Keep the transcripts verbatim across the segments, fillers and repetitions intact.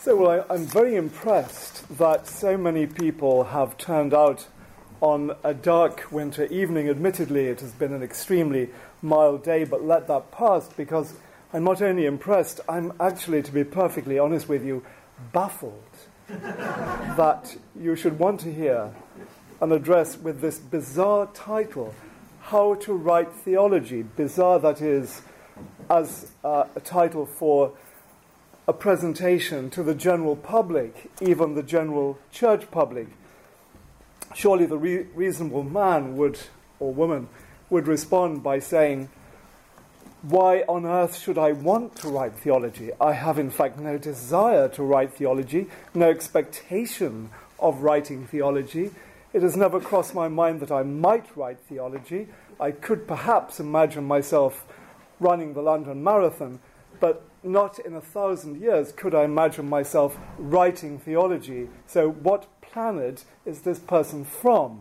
So, well, I, I'm very impressed that so many people have turned out on a dark winter evening. Admittedly, it has been an extremely mild day, but let that pass, because I'm not only impressed, I'm actually, to be perfectly honest with you, baffled that you should want to hear an address with this bizarre title, How to Write Theology. Bizarre, that is, as uh, a title for a presentation to the general public, even the general church public. Surely the re- reasonable man would, or woman, would respond by saying, why on earth should I want to write theology? I have in fact no desire to write theology, no expectation of writing theology. It has never crossed my mind that I might write theology. I could perhaps imagine myself running the London Marathon, but not in a thousand years could I imagine myself writing theology. So what planet is this person from?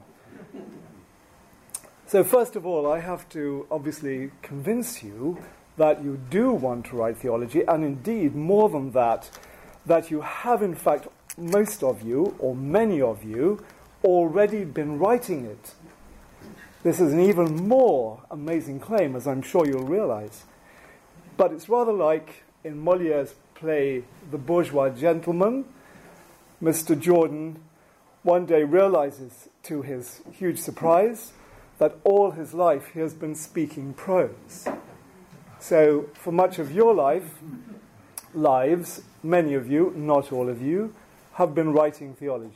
So first of all, I have to obviously convince you that you do want to write theology, and indeed, more than that, that you have in fact, most of you, or many of you, already been writing it. This is an even more amazing claim, as I'm sure you'll realize. But it's rather like in Molière's play The Bourgeois Gentleman. Mister Jordan one day realizes, to his huge surprise, that all his life he has been speaking prose. So for much of your life, lives, many of you, not all of you, have been writing theology.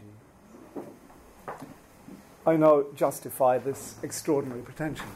I now justify this extraordinary pretension.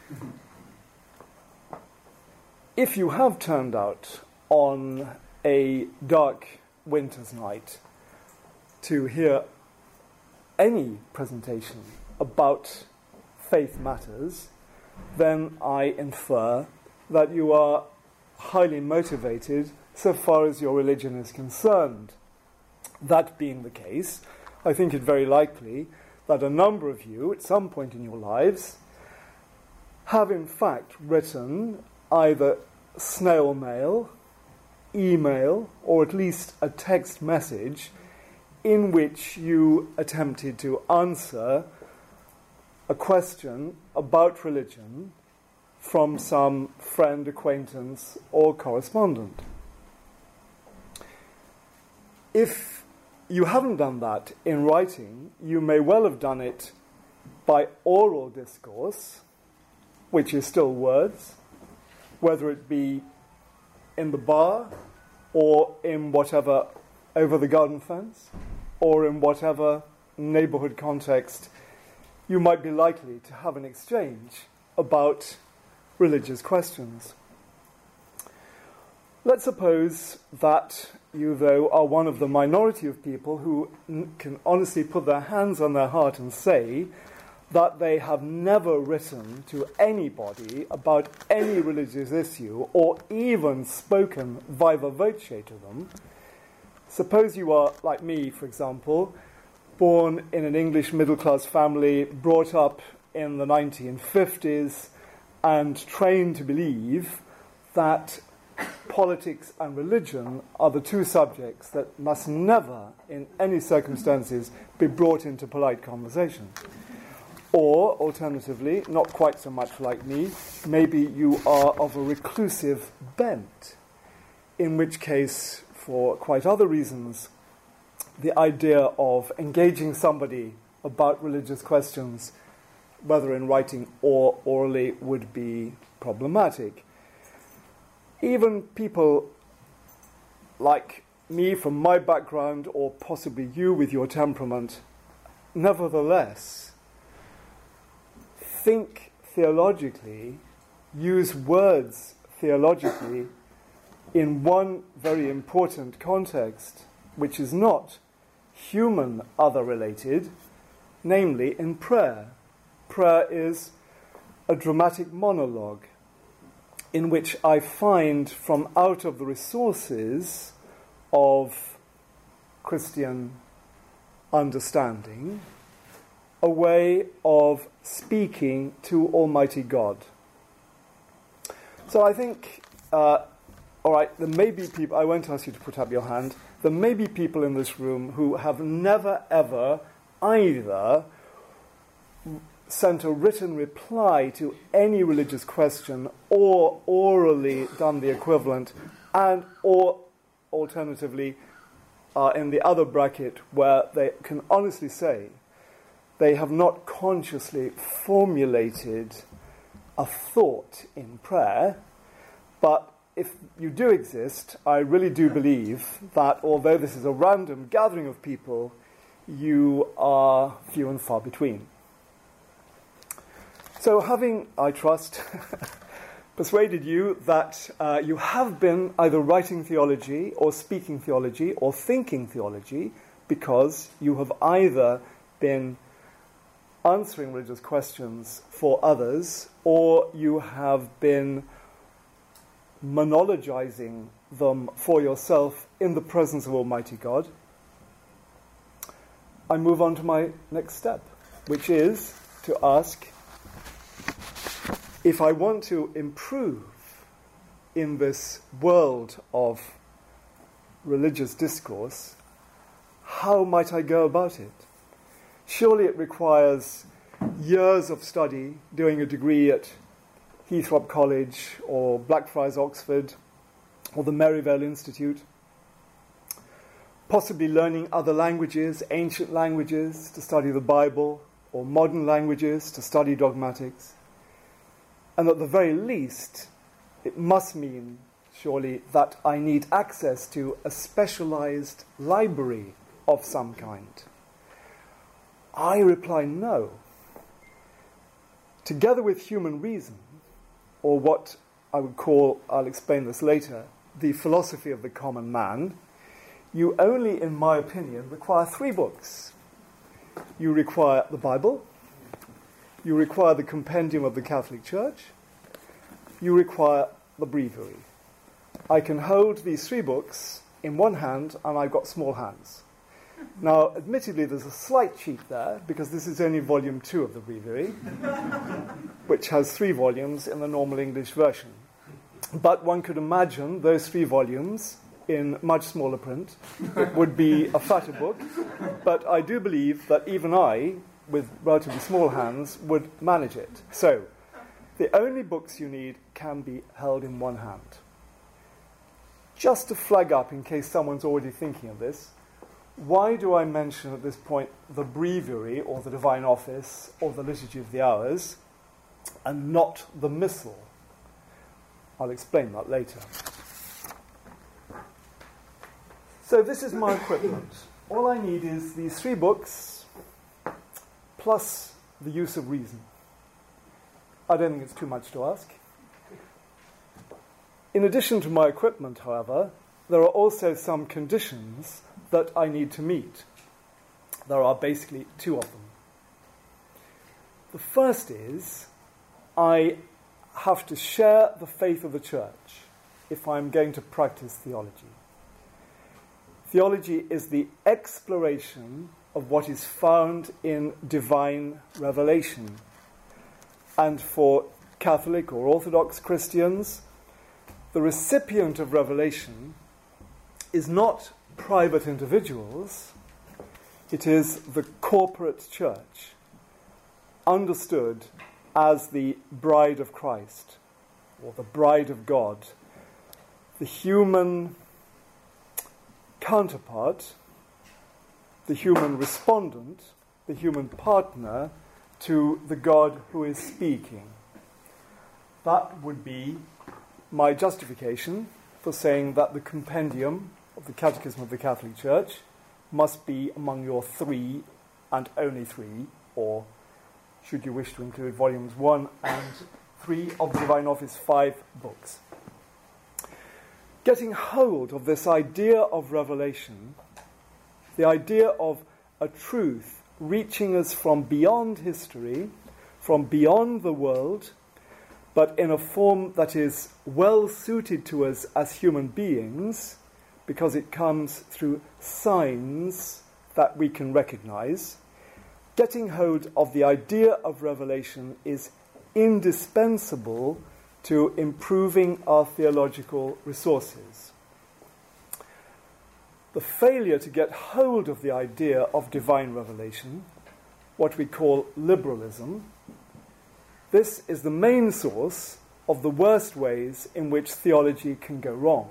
If you have turned out on a dark winter's night to hear any presentation about faith matters, then I infer that you are highly motivated so far as your religion is concerned. That being the case, I think it very likely that a number of you, at some point in your lives, have in fact written either snail mail, email, or at least a text message in which you attempted to answer a question about religion from some friend, acquaintance, or correspondent. If you haven't done that in writing, you may well have done it by oral discourse, which is still words, whether it be in the bar or in whatever over the garden fence or in whatever neighborhood context you might be likely to have an exchange about religious questions. Let's suppose that you, though, are one of the minority of people who n- can honestly put their hands on their heart and say that they have never written to anybody about any religious issue or even spoken viva voce to them. Suppose you are, like me, for example, born in an English middle-class family, brought up in the nineteen fifties, and trained to believe that politics and religion are the two subjects that must never, in any circumstances, be brought into polite conversation. Or, alternatively, not quite so much like me, maybe you are of a reclusive bent, in which case, for quite other reasons, the idea of engaging somebody about religious questions, whether in writing or orally, would be problematic. Even people like me from my background, or possibly you with your temperament, nevertheless, think theologically, use words theologically in one very important context, which is not human other related, namely in prayer. Prayer is a dramatic monologue in which I find from out of the resources of Christian understanding a way of speaking to Almighty God. So I think uh, all right, there may be people, I won't ask you to put up your hand, there may be people in this room who have never, ever either sent a written reply to any religious question or orally done the equivalent, and or alternatively are in the other bracket where they can honestly say they have not consciously formulated a thought in prayer. But if you do exist, I really do believe that although this is a random gathering of people, you are few and far between. So having, I trust, persuaded you that uh, you have been either writing theology or speaking theology or thinking theology because you have either been answering religious questions for others or you have been monologizing them for yourself in the presence of Almighty God, I move on to my next step, which is to ask, if I want to improve in this world of religious discourse, how might I go about it? Surely it requires years of study, doing a degree at Heathrop College or Blackfriars Oxford or the Merivale Institute, possibly learning other languages, ancient languages to study the Bible, or modern languages to study dogmatics. And at the very least, it must mean, surely, that I need access to a specialized library of some kind. I reply no. Together with human reason, or what I would call, I'll explain this later, the philosophy of the common man, you only, in my opinion, require three books. You require the Bible, you require the Compendium of the Catholic Church, you require the Breviary. I can hold these three books in one hand, and I've got small hands. Now, admittedly, there's a slight cheat there, because this is only volume two of the Breviary, which has three volumes in the normal English version. But one could imagine those three volumes in much smaller print would be a fatter book. But I do believe that even I, with relatively small hands, would manage it. So, the only books you need can be held in one hand. Just to flag up, in case someone's already thinking of this, why do I mention at this point the Breviary, or the Divine Office, or the Liturgy of the Hours, and not the Missal? I'll explain that later. So this is my equipment. All I need is these three books, plus the use of reason. I don't think it's too much to ask. In addition to my equipment, however, there are also some conditions that I need to meet. There are basically two of them. The first is, I have to share the faith of the Church if I'm going to practice theology. Theology is the exploration of what is found in divine revelation. And for Catholic or Orthodox Christians, the recipient of revelation is not private individuals, it is the corporate church, understood as the bride of Christ, or the bride of God, the human counterpart, the human respondent, the human partner to the God who is speaking. That would be my justification for saying that the compendium of the Catechism of the Catholic Church must be among your three and only three, or should you wish to include volumes one and three of the Divine Office, five books. Getting hold of this idea of revelation, the idea of a truth reaching us from beyond history, from beyond the world, but in a form that is well suited to us as human beings, because it comes through signs that we can recognize. Getting hold of the idea of revelation is indispensable to improving our theological resources. The failure to get hold of the idea of divine revelation, what we call liberalism, this is the main source of the worst ways in which theology can go wrong.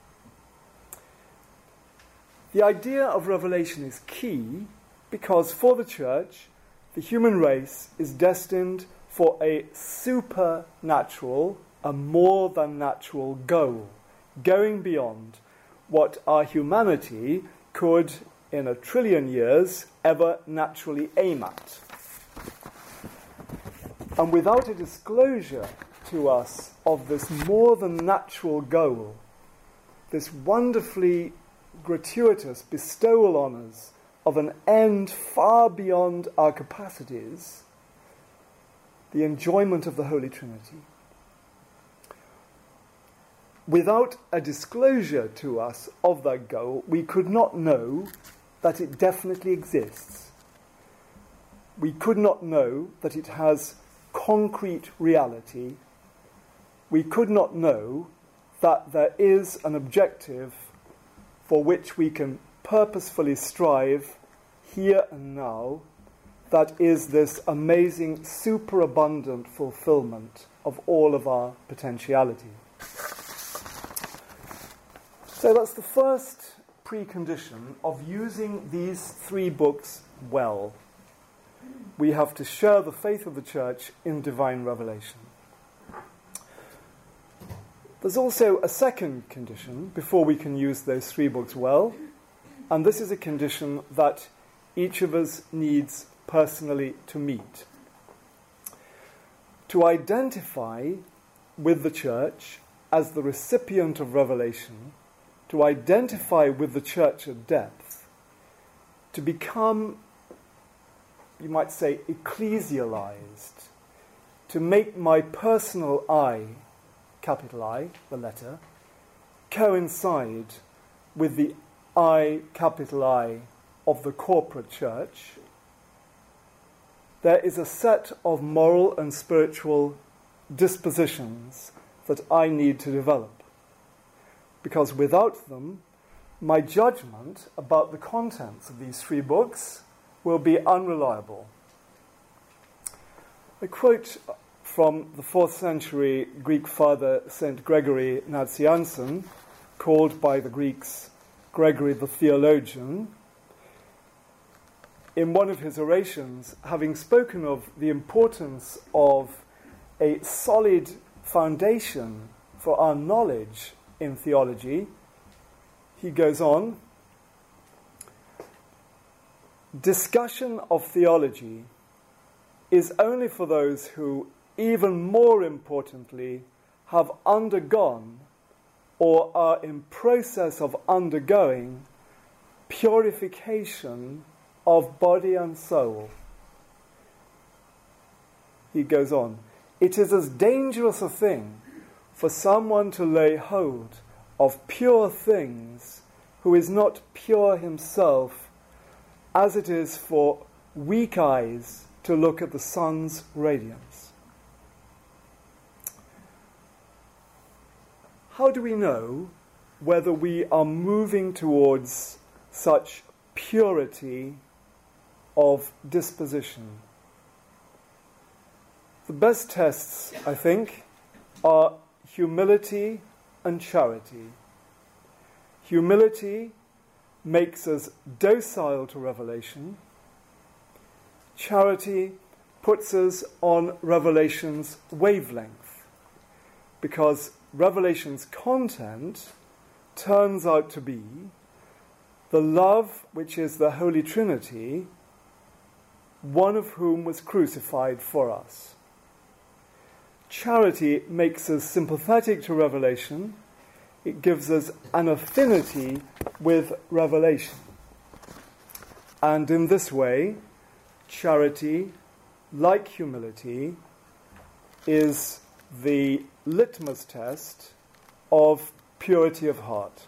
The idea of revelation is key because for the Church, the human race is destined for a supernatural, a more than natural goal, going beyond what our humanity could, in a trillion years, ever naturally aim at. And without a disclosure to us of this more than natural goal, this wonderfully gratuitous bestowal on us of an end far beyond our capacities, the enjoyment of the Holy Trinity, without a disclosure to us of that goal, we could not know that it definitely exists. We could not know that it has concrete reality. We could not know that there is an objective for which we can purposefully strive here and now, that is this amazing superabundant fulfillment of all of our potentiality. So that's the first precondition of using these three books well. We have to share the faith of the Church in divine revelation. There's also a second condition before we can use those three books well, and this is a condition that each of us needs personally to meet. To identify with the Church as the recipient of revelation, to identify with the Church at depth, to become, you might say, ecclesialized, to make my personal I, capital I, the letter, coincide with the I, capital I, of the corporate church, there is a set of moral and spiritual dispositions that I need to develop. Because without them, my judgment about the contents of these three books will be unreliable. A quote from the fourth century Greek father Saint Gregory Nazianzen, called by the Greeks Gregory the Theologian, in one of his orations, having spoken of the importance of a solid foundation for our knowledge in theology, he goes on, discussion of theology is only for those who, even more importantly, have undergone or are in process of undergoing purification of body and soul. He goes on, it is as dangerous a thing for someone to lay hold of pure things who is not pure himself, as it is for weak eyes to look at the sun's radiance. How do we know whether we are moving towards such purity of disposition? The best tests, I think, are humility and charity. Humility makes us docile to revelation. Charity puts us on revelation's wavelength, because revelation's content turns out to be the love which is the Holy Trinity, one of whom was crucified for us. Charity makes us sympathetic to revelation. It gives us an affinity with revelation. And in this way, charity, like humility, is the litmus test of purity of heart.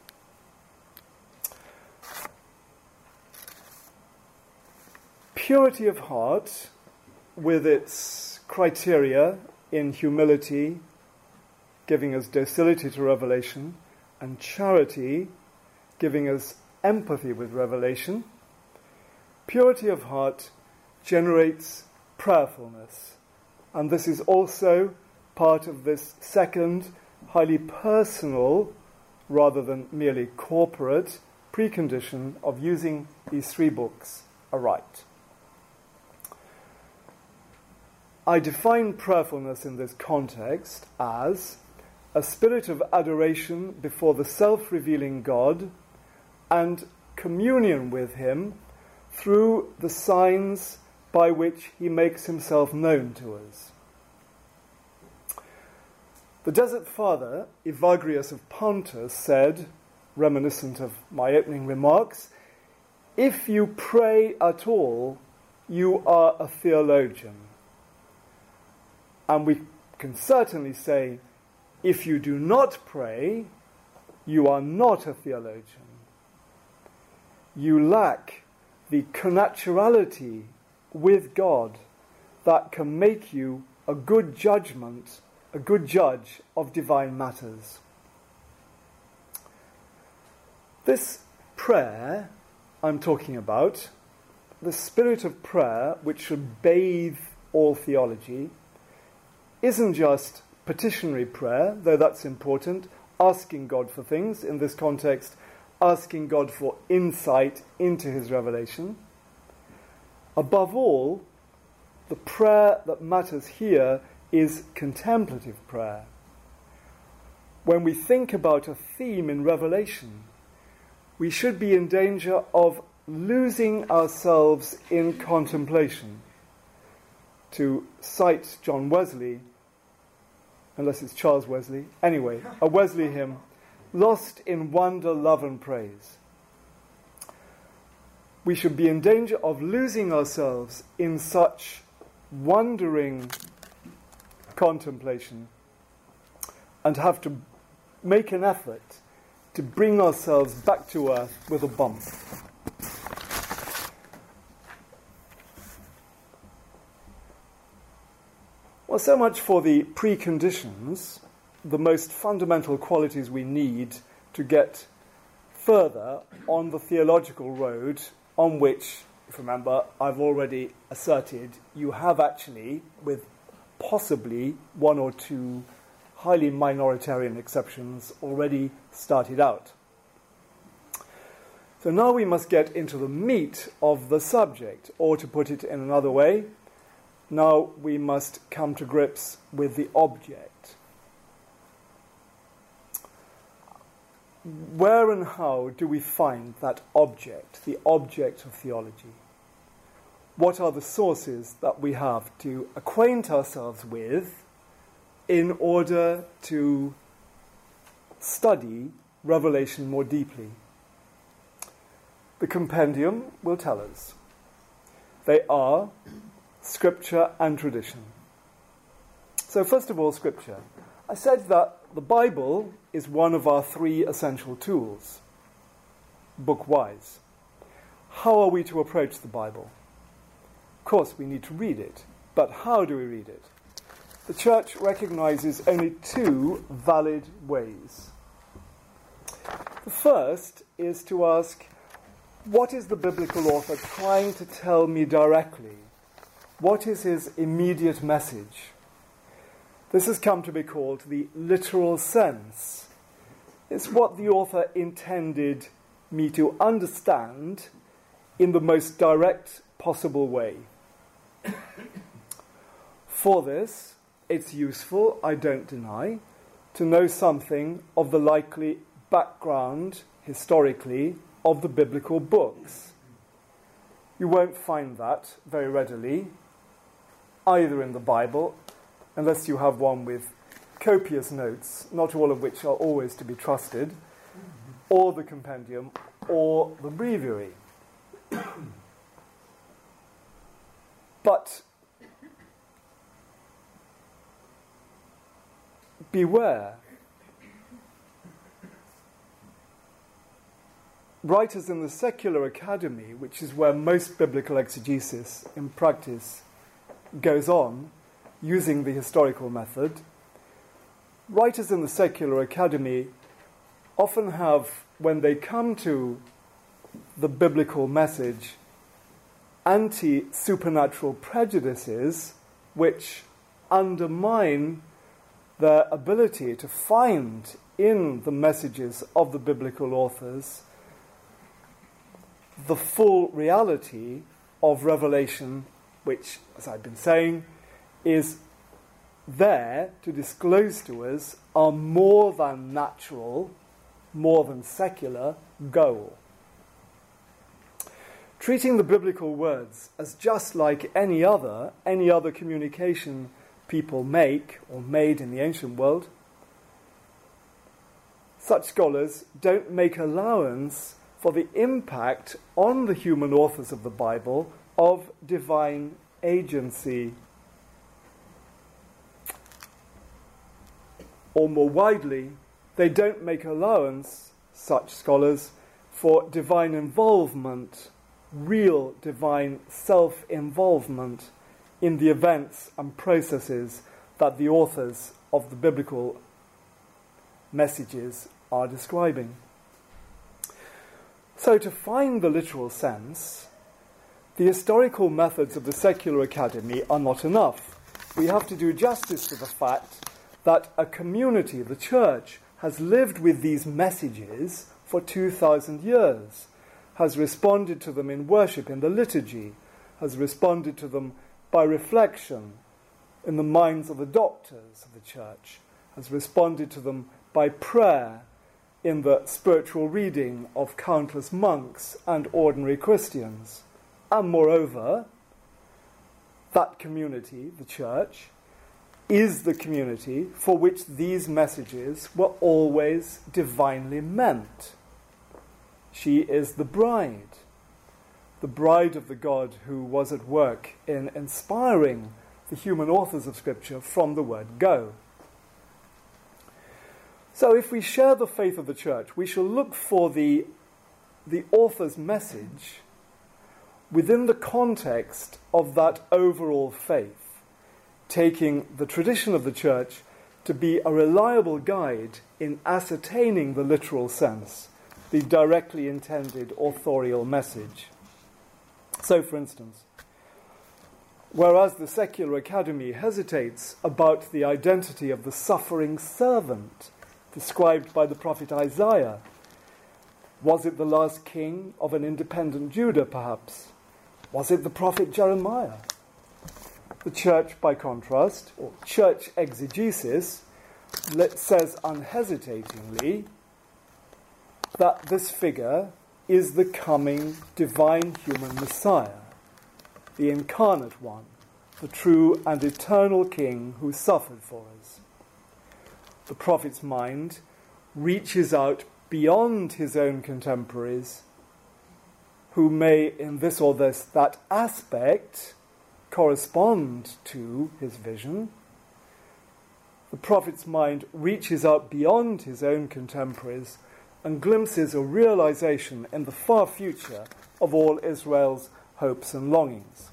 Purity of heart, with its criteria in humility giving us docility to revelation, and charity, giving us empathy with revelation. Purity of heart generates prayerfulness, and this is also part of this second, highly personal, rather than merely corporate, precondition of using these three books aright. I define prayerfulness in this context as a spirit of adoration before the self-revealing God and communion with him through the signs by which he makes himself known to us. The Desert Father, Evagrius of Pontus, said, reminiscent of my opening remarks, "If you pray at all, you are a theologian." And we can certainly say, if you do not pray, you are not a theologian. You lack the connaturality with God that can make you a good judgment, a good judge of divine matters. This prayer I'm talking about, the spirit of prayer which should bathe all theology, isn't just petitionary prayer, though that's important, asking God for things, in this context, asking God for insight into his revelation. Above all, the prayer that matters here is contemplative prayer. When we think about a theme in Revelation, we should be in danger of losing ourselves in contemplation. To cite John Wesley, unless it's Charles Wesley, anyway, a Wesley hymn, "Lost in wonder, love and praise." We should be in danger of losing ourselves in such wondering contemplation and have to make an effort to bring ourselves back to earth with a bump. Well, so much for the preconditions, the most fundamental qualities we need to get further on the theological road on which, if you remember, I've already asserted you have actually, with possibly one or two highly minoritarian exceptions, already started out. So now we must get into the meat of the subject, or to put it in another way, now we must come to grips with the object. Where and how do we find that object, the object of theology? What are the sources that we have to acquaint ourselves with in order to study Revelation more deeply? The compendium will tell us. They are Scripture and tradition. So first of all, Scripture. I said that the Bible is one of our three essential tools, book-wise. How are we to approach the Bible? Of course, we need to read it, but how do we read it? The Church recognizes only two valid ways. The first is to ask, what is the biblical author trying to tell me directly? What is his immediate message? This has come to be called the literal sense. It's what the author intended me to understand in the most direct possible way. For this, it's useful, I don't deny, to know something of the likely background, historically, of the biblical books. You won't find that very readily, either in the Bible, unless you have one with copious notes, not all of which are always to be trusted, or the compendium, or the breviary. But beware. Writers in the secular academy, which is where most biblical exegesis in practice goes on, using the historical method, writers in the secular academy often have, when they come to the biblical message, anti-supernatural prejudices which undermine their ability to find in the messages of the biblical authors the full reality of revelation, which, as I've been saying, is there to disclose to us our more than natural, more than secular goal. Treating the biblical words as just like any other, any other communication people make or made in the ancient world, such scholars don't make allowance for the impact on the human authors of the Bible of divine agency. Or more widely, they don't make allowance, such scholars, for divine involvement, real divine self-involvement in the events and processes that the authors of the biblical messages are describing. So to find the literal sense, the historical methods of the secular academy are not enough. We have to do justice to the fact that a community, the church, has lived with these messages for two thousand years, has responded to them in worship, in the liturgy, has responded to them by reflection in the minds of the doctors of the church, has responded to them by prayer in the spiritual reading of countless monks and ordinary Christians. And moreover, that community, the church, is the community for which these messages were always divinely meant. She is the bride, the bride of the God who was at work in inspiring the human authors of Scripture from the word go. So if we share the faith of the church, we shall look for the, the author's message within the context of that overall faith, taking the tradition of the church to be a reliable guide in ascertaining the literal sense, the directly intended authorial message. So, for instance, whereas the secular academy hesitates about the identity of the suffering servant described by the prophet Isaiah, was it the last king of an independent Judah, perhaps? Was it the prophet Jeremiah? The church, by contrast, or church exegesis, says unhesitatingly that this figure is the coming divine human Messiah, the incarnate one, the true and eternal King who suffered for us. The prophet's mind reaches out beyond his own contemporaries, who may, in this or this, that aspect, correspond to his vision. The prophet's mind reaches out beyond his own contemporaries and glimpses a realization in the far future of all Israel's hopes and longings.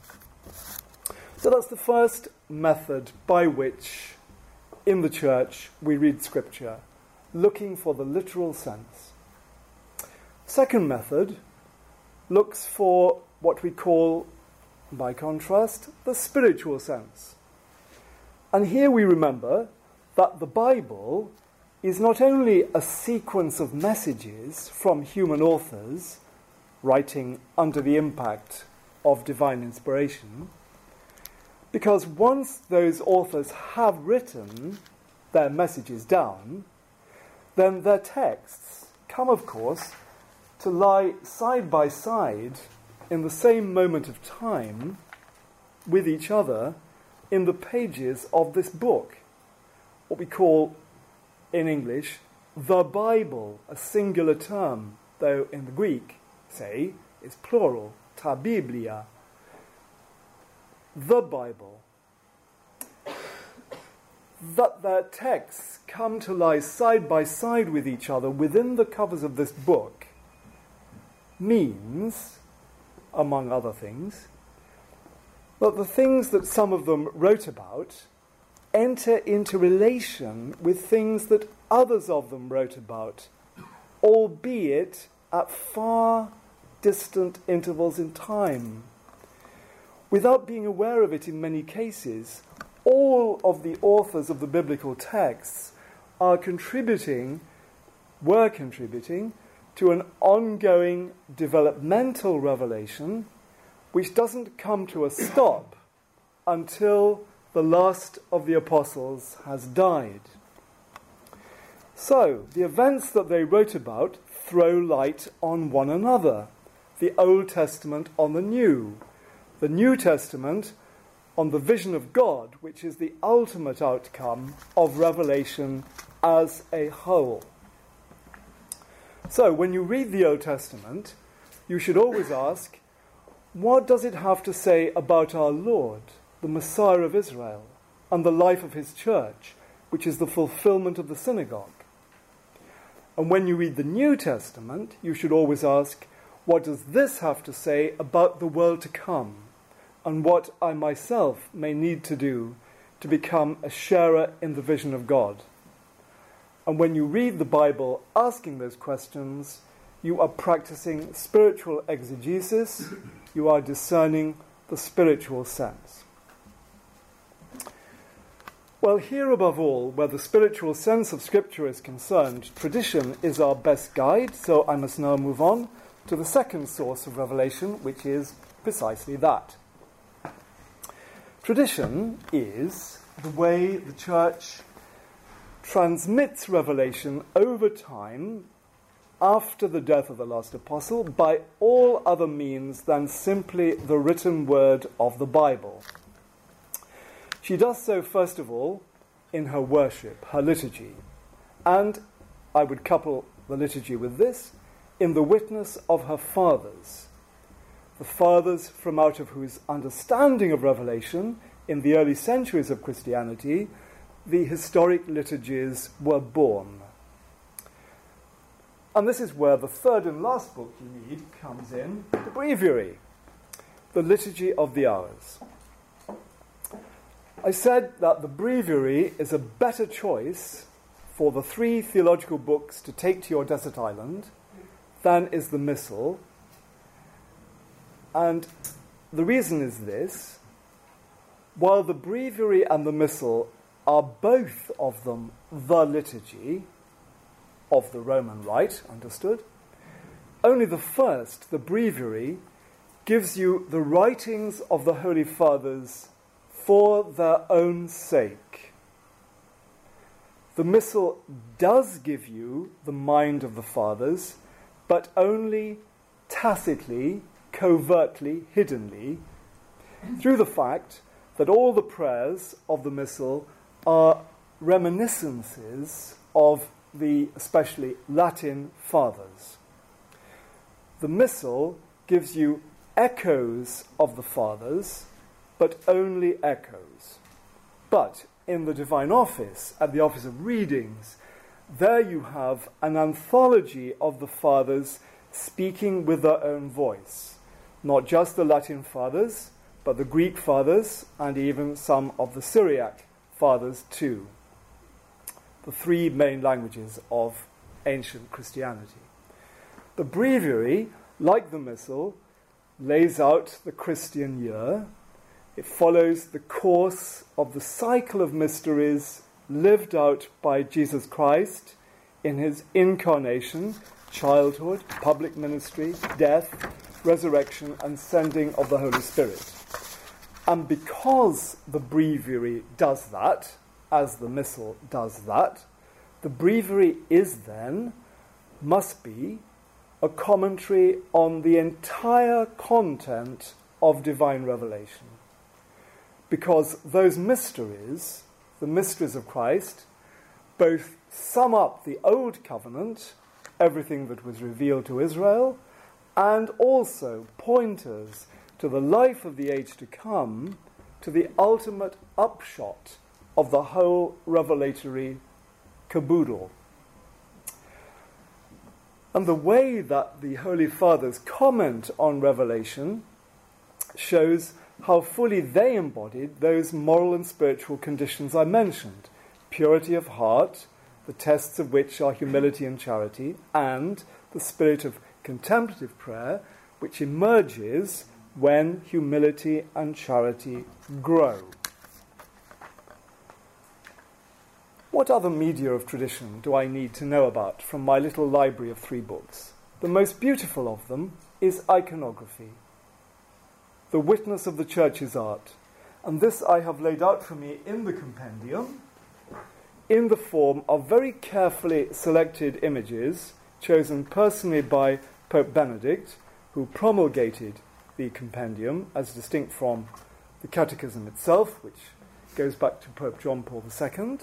So that's the first method by which, in the church, we read Scripture, looking for the literal sense. Second method looks for what we call, by contrast, the spiritual sense. And here we remember that the Bible is not only a sequence of messages from human authors writing under the impact of divine inspiration, because once those authors have written their messages down, then their texts come, of course, to lie side by side in the same moment of time with each other in the pages of this book, what we call in English the Bible, a singular term, though in the Greek, say, is plural, ta Biblia, the Bible. That their texts come to lie side by side with each other within the covers of this book means, among other things, that the things that some of them wrote about enter into relation with things that others of them wrote about, albeit at far distant intervals in time. Without being aware of it in many cases, all of the authors of the biblical texts are contributing, were contributing, to an ongoing developmental revelation which doesn't come to a stop until the last of the apostles has died. So, the events that they wrote about throw light on one another. The Old Testament on the New. The New Testament on the vision of God, which is the ultimate outcome of Revelation as a whole. So, when you read the Old Testament, you should always ask, what does it have to say about our Lord, the Messiah of Israel, and the life of his church, which is the fulfillment of the synagogue? And when you read the New Testament, you should always ask, what does this have to say about the world to come, and what I myself may need to do to become a sharer in the vision of God? And when you read the Bible asking those questions, you are practicing spiritual exegesis, you are discerning the spiritual sense. Well, here above all, where the spiritual sense of Scripture is concerned, tradition is our best guide, so I must now move on to the second source of revelation, which is precisely that. Tradition is the way the Church transmits revelation over time after the death of the last apostle by all other means than simply the written word of the Bible. She does so, first of all, in her worship, her liturgy, and I would couple the liturgy with this, in the witness of her fathers, the fathers from out of whose understanding of revelation in the early centuries of Christianity the historic liturgies were born. And this is where the third and last book you need comes in, the Breviary, the Liturgy of the Hours. I said that the Breviary is a better choice for the three theological books to take to your desert island than is the Missal. And the reason is this: while the Breviary and the Missal are both of them the liturgy of the Roman Rite, understood, only the first, the Breviary, gives you the writings of the Holy Fathers for their own sake. The Missal does give you the mind of the Fathers, but only tacitly, covertly, hiddenly, through the fact that all the prayers of the Missal are reminiscences of the especially Latin Fathers. The Missal gives you echoes of the Fathers, but only echoes. But in the Divine Office, at the Office of Readings, there you have an anthology of the Fathers speaking with their own voice. Not just the Latin Fathers, but the Greek Fathers, and even some of the Syriac Fathers too. The three main languages of ancient Christianity. The Breviary, like the Missal, lays out the Christian year. It follows the course of the cycle of mysteries lived out by Jesus Christ in his incarnation, childhood, public ministry, death, resurrection, and sending of the Holy Spirit. And because the Breviary does that, as the Missal does that, the Breviary is then, must be, a commentary on the entire content of divine revelation. Because those mysteries, the mysteries of Christ, both sum up the Old Covenant, everything that was revealed to Israel, and also pointers to the life of the age to come, to the ultimate upshot of the whole revelatory caboodle. And the way that the Holy Fathers comment on Revelation shows how fully they embodied those moral and spiritual conditions I mentioned: purity of heart, the tests of which are humility and charity, and the spirit of contemplative prayer, which emerges when humility and charity grow. What other media of tradition do I need to know about from my little library of three books? The most beautiful of them is iconography, the witness of the Church's art. And this I have laid out for me in the compendium in the form of very carefully selected images chosen personally by Pope Benedict, who promulgated the compendium as distinct from the Catechism itself, which goes back to Pope John Paul the Second.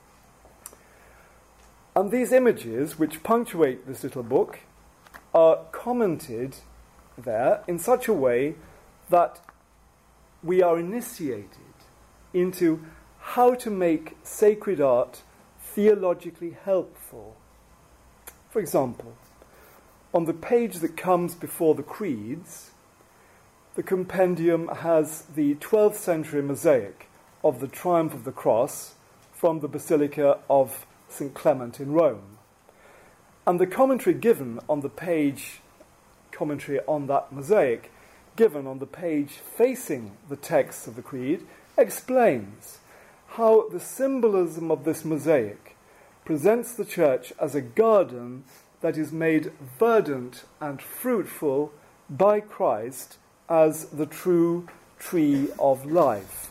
And these images, which punctuate this little book, are commented there in such a way that we are initiated into how to make sacred art theologically helpful. For example, on the page that comes before the creeds, the compendium has the twelfth century mosaic of the Triumph of the Cross from the Basilica of Saint Clement in Rome. And the commentary given on the page, commentary on that mosaic, given on the page facing the text of the creed, explains how the symbolism of this mosaic presents the Church as a garden that is made verdant and fruitful by Christ as the true tree of life.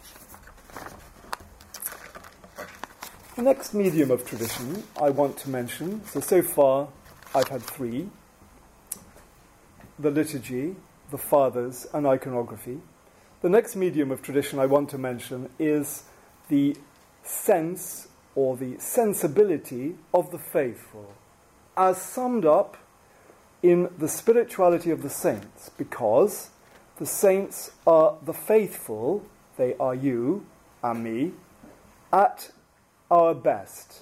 The next medium of tradition I want to mention, so so far I've had three: the liturgy, the fathers, and iconography. The next medium of tradition I want to mention is the sense or the sensibility of the faithful, as summed up in the spirituality of the saints, because the saints are the faithful, they are you and me, at our best.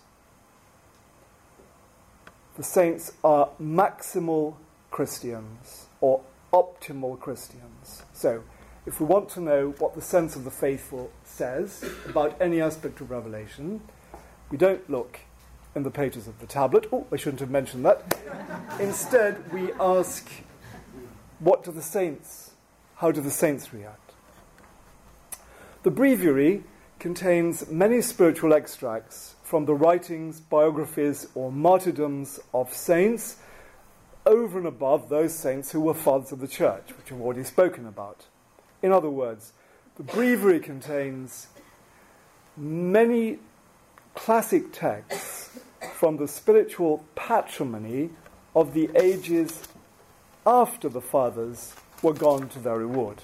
The saints are maximal Christians or optimal Christians. So, if we want to know what the sense of the faithful says about any aspect of Revelation, we don't look in the pages of the tablet. Oh, I shouldn't have mentioned that. Instead, we ask, what do the saints, how do the saints react? The breviary contains many spiritual extracts from the writings, biographies, or martyrdoms of saints, over and above those saints who were fathers of the Church, which I've already spoken about. In other words, the breviary contains many classic texts from the spiritual patrimony of the ages after the fathers were gone to their reward.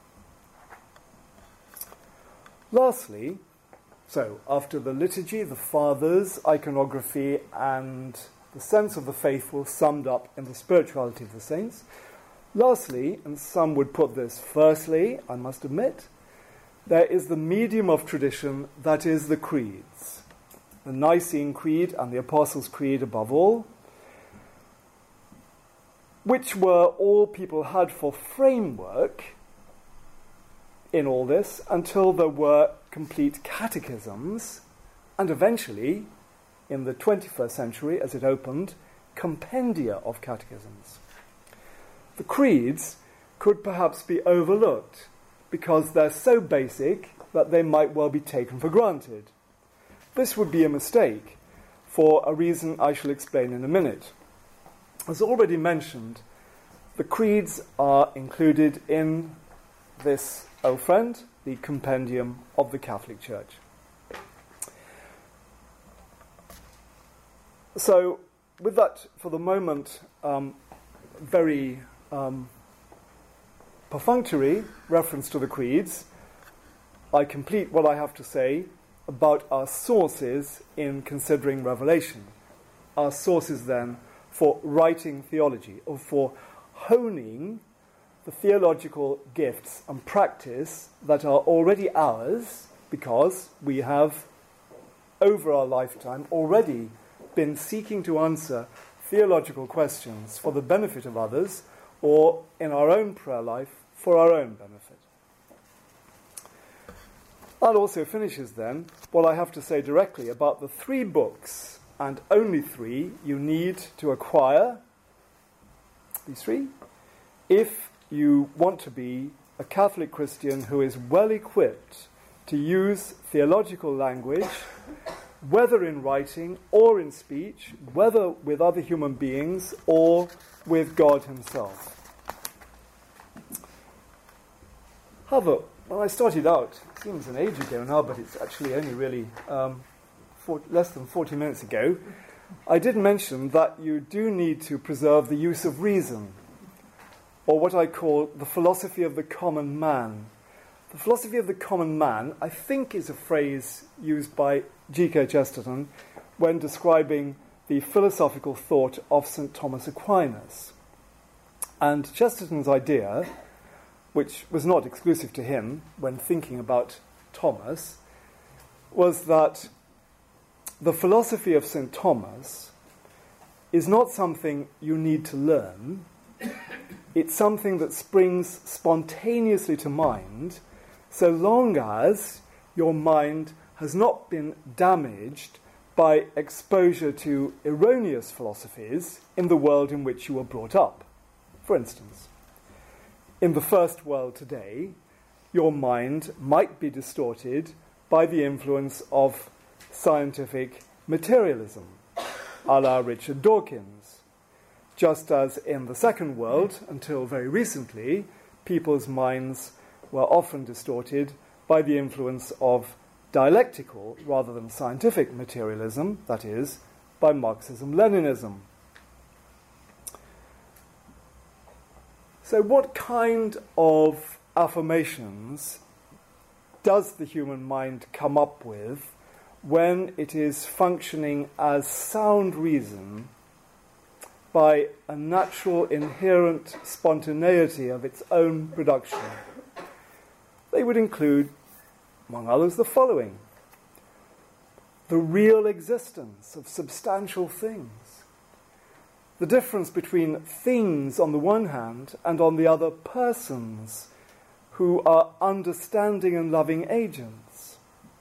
Lastly, so after the liturgy, the fathers, iconography, and the sense of the faithful summed up in the spirituality of the saints, lastly, and some would put this firstly, I must admit, there is the medium of tradition that is the creeds. The Nicene Creed and the Apostles' Creed above all, which were all people had for framework in all this until there were complete catechisms, and eventually, in the twenty-first century, as it opened, compendia of catechisms. The creeds could perhaps be overlooked because they're so basic that they might well be taken for granted. This would be a mistake for a reason I shall explain in a minute. As already mentioned, the creeds are included in this, oh friend, the compendium of the Catholic Church. So, with that, for the moment, um, very um, perfunctory reference to the creeds, I complete what I have to say about our sources in considering Revelation. Our sources, then, for writing theology, or for honing the theological gifts and practice that are already ours, because we have, over our lifetime, already been seeking to answer theological questions for the benefit of others, or in our own prayer life for our own benefit. That also finishes then what I have to say directly about the three books, and only three, you need to acquire, these three, if you want to be a Catholic Christian who is well equipped to use theological language, whether in writing or in speech, whether with other human beings or with God himself. However, when I started out, it seems an age ago now, but it's actually only really um, four, less than forty minutes ago, I did mention that you do need to preserve the use of reason, or what I call the philosophy of the common man. The philosophy of the common man, I think, is a phrase used by G K Chesterton when describing the philosophical thought of Saint Thomas Aquinas. And Chesterton's idea, which was not exclusive to him when thinking about Thomas, was that the philosophy of Saint Thomas is not something you need to learn. It's something that springs spontaneously to mind, so long as your mind has not been damaged by exposure to erroneous philosophies in the world in which you were brought up. For instance, in the first world today, your mind might be distorted by the influence of scientific materialism, a la Richard Dawkins, just as in the second world, until very recently, people's minds were often distorted by the influence of dialectical rather than scientific materialism, that is, by Marxism-Leninism. So what kind of affirmations does the human mind come up with when it is functioning as sound reason by a natural inherent spontaneity of its own production? They would include, among others, the following: the real existence of substantial things, the difference between things on the one hand and on the other persons who are understanding and loving agents.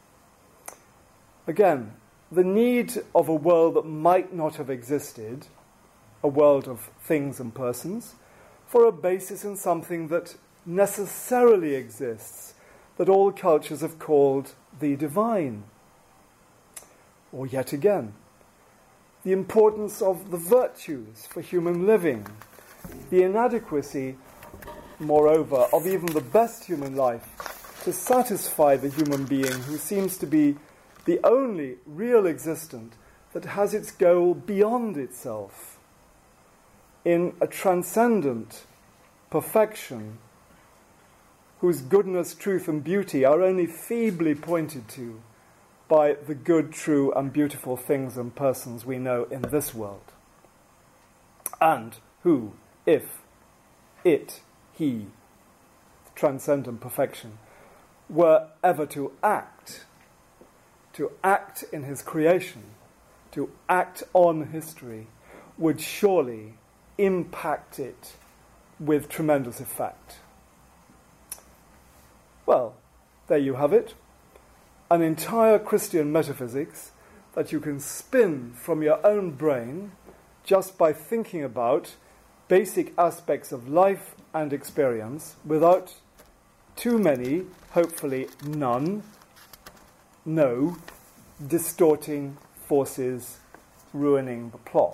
Again, the need of a world that might not have existed, a world of things and persons, for a basis in something that necessarily exists, that all cultures have called the divine. Or yet again, the importance of the virtues for human living, the inadequacy, moreover, of even the best human life to satisfy the human being who seems to be the only real existent that has its goal beyond itself, in a transcendent perfection whose goodness, truth, and beauty are only feebly pointed to by the good, true, and beautiful things and persons we know in this world. And who, if it, he, transcendent perfection, were ever to act, to act in his creation, to act on history, would surely impact it with tremendous effect. Well, there you have it. An entire Christian metaphysics that you can spin from your own brain just by thinking about basic aspects of life and experience without too many, hopefully none, no, distorting forces ruining the plot.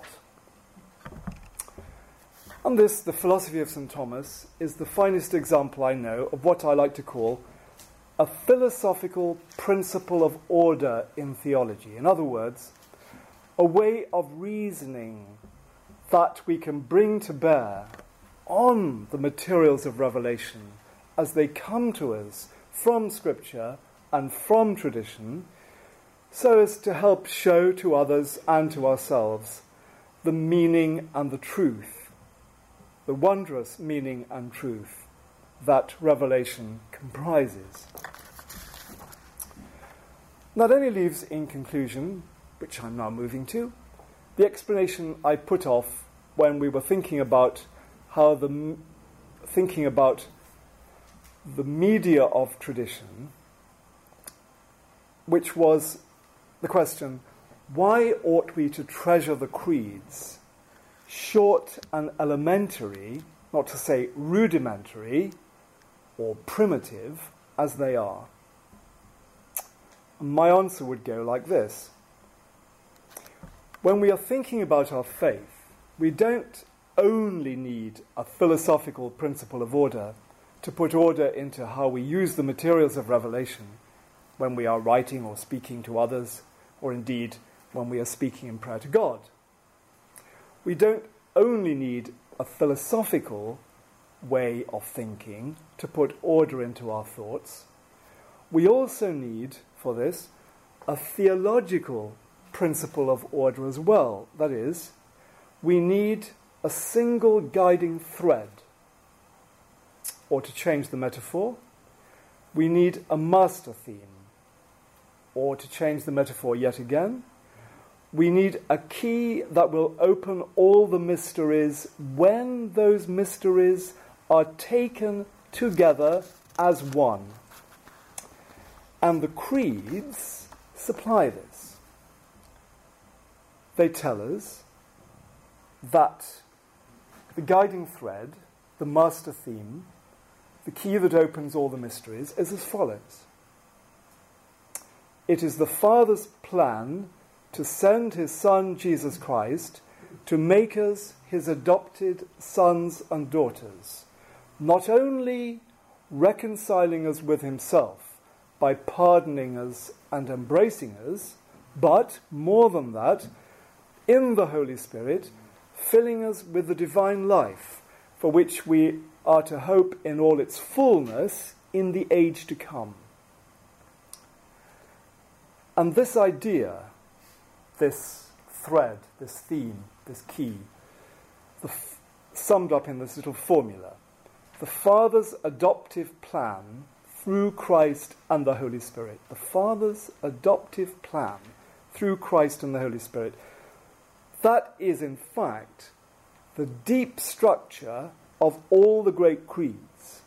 And this, the philosophy of Saint Thomas, is the finest example I know of what I like to call a philosophical principle of order in theology. In other words, a way of reasoning that we can bring to bear on the materials of revelation as they come to us from Scripture and from tradition, so as to help show to others and to ourselves the meaning and the truth, the wondrous meaning and truth that revelation comprises. That only leaves in conclusion, which I'm now moving to, the explanation I put off when we were thinking about how the thinking about the media of tradition which was the question, why ought we to treasure the creeds, short and elementary, not to say rudimentary or primitive, as they are? My answer would go like this. When we are thinking about our faith, we don't only need a philosophical principle of order to put order into how we use the materials of revelation when we are writing or speaking to others, or indeed when we are speaking in prayer to God. We don't only need a philosophical way of thinking to put order into our thoughts. We also need, for this, a theological principle of order as well. That is, we need a single guiding thread. Or to change the metaphor, we need a master theme. Or to change the metaphor yet again, we need a key that will open all the mysteries when those mysteries are taken together as one. And the creeds supply this. They tell us that the guiding thread, the master theme, the key that opens all the mysteries, is as follows. It is the Father's plan to send his Son, Jesus Christ, to make us his adopted sons and daughters, not only reconciling us with himself by pardoning us and embracing us, but, more than that, in the Holy Spirit, filling us with the divine life, for which we are to hope in all its fullness in the age to come. And this idea, this thread, this theme, this key, the f- summed up in this little formula, the Father's adoptive plan through Christ and the Holy Spirit. The Father's adoptive plan through Christ and the Holy Spirit. That is, in fact, the deep structure of all the great creeds.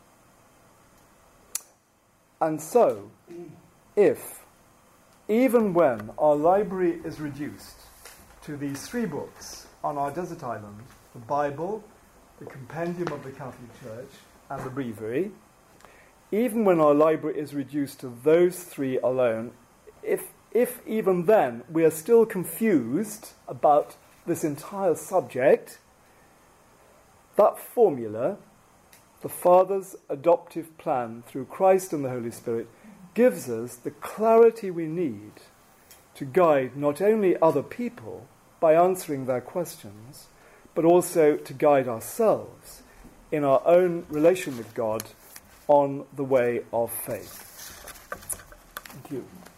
And so, if, even when our library is reduced to these three books on our desert island, the Bible, the Compendium of the Catholic Church, and the Breviary, even when our library is reduced to those three alone, if, if even then we are still confused about this entire subject, that formula, the Father's adoptive plan through Christ and the Holy Spirit, gives us the clarity we need to guide not only other people by answering their questions, but also to guide ourselves in our own relation with God on the way of faith. Thank you.